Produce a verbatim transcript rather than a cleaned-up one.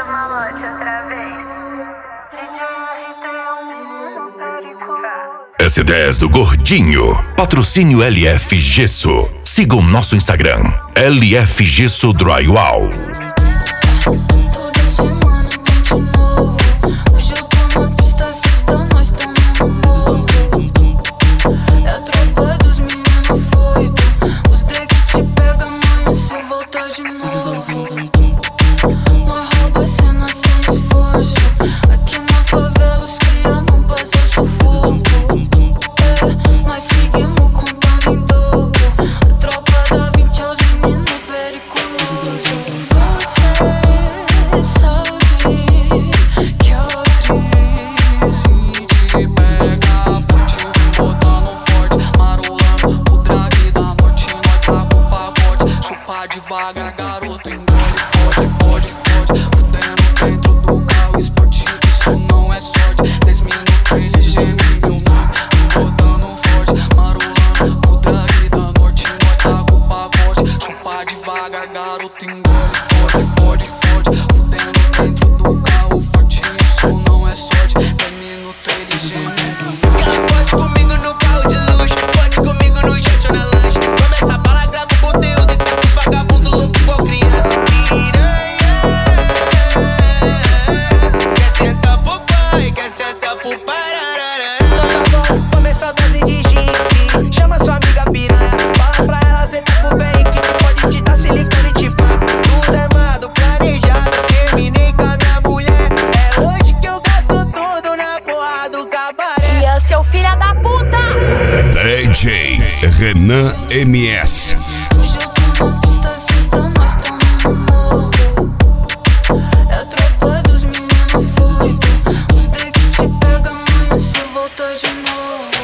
malote outra vez. S dez do Gordinho. Patrocínio L F Gesso. Siga o nosso Instagram, L F Gesso Drywall. Devagar, garoto, engole, fode, fode, fode. Fudendo dentro do carro esportivo, isso não é sorte. Dez minutos ele geme meu nome, rodando forte, marolando o drag da norte, nós tá com o pagode. Chupa devagar, garoto, engole, fode, fode, fode. Fudendo dentro do carro forte, isso não é sorte. Dez minutos ele geme meu nome. Pode comigo no carro de luxo, pode comigo no jet ou na lanche. Começa a bala, grava o conteúdo e tá com vagabundo louco igual criança. Piranha, quer sentar pro pai, quer sentar pro parararara. Começa a dose de gin, chama sua amiga piranha. Fala pra ela sentar pro bem que tu pode te dar silicone e te paga. Tudo armado, planejado, terminei com a minha mulher. É hoje que eu gasto tudo na porra do cabaré. E é seu filho da puta! D J Renan M S. Hoje eu tô na pista, sexta, nós tamo no morro. É a tropa dos meninos foito. Os day que te pega, amanhã se volta de novo.